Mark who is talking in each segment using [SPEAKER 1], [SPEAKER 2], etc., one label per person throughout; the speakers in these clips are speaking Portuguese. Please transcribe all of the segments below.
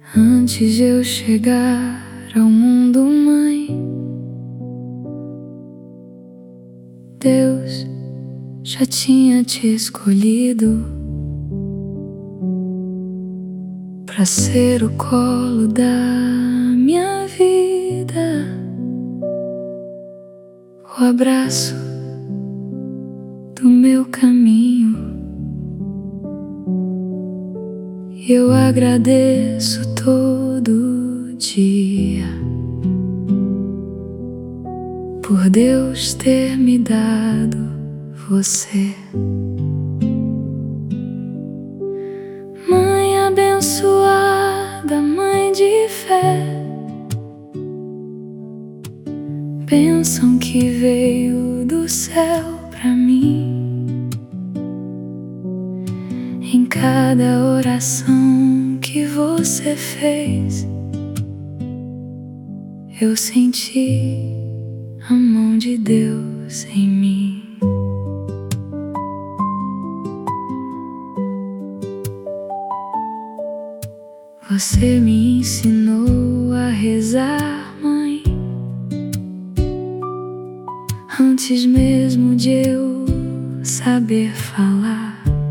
[SPEAKER 1] Antes de eu chegar ao mundo, mãe, Deus já tinha te escolhido pra ser o colo da minha vida, o abraço do meu caminho. Eu agradeço todo dia por Deus ter me dado você. Mãe abençoada, mãe de fé, bênção que veio do céu pra mim. Em cada oração que você fez, eu senti a mão de Deus em mim. Você me ensinou a rezar, mãe, antes mesmo de eu saber falar.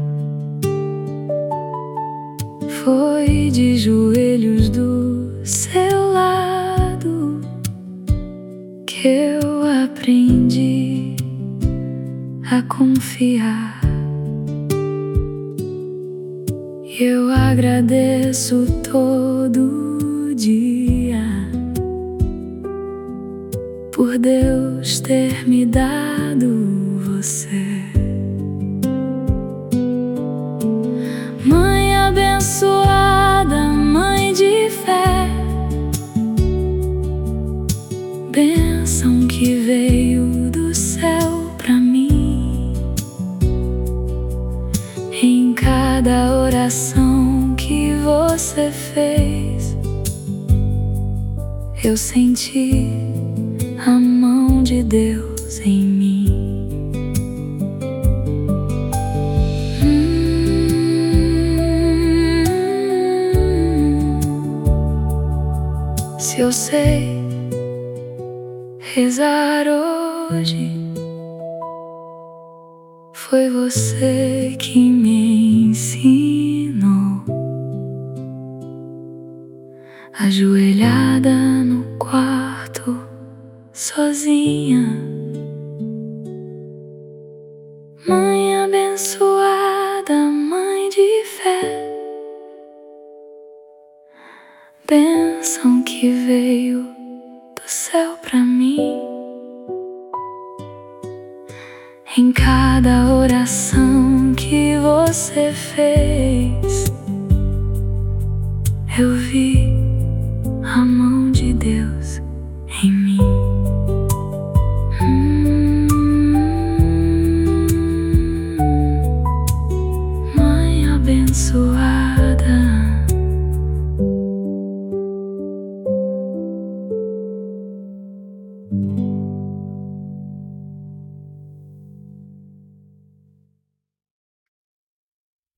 [SPEAKER 1] Foi de joelhos do seu lado que eu aprendi a confiar. Eu agradeço todo dia por Deus ter me dado você. Mãe abençoada, mãe de fé, bênção que veio do céu pra mim. Em cada oração que você fez, eu senti a mão de Deus em mim. Se eu sei rezar hoje, foi você que me ensinou. Ajoelhada no quarto, sozinha, mãe abençoada, mãe de fé, bênção que veio do céu pra mim. Em cada oração que você fez, eu vi a mão de Deus em mim. Mãe abençoada.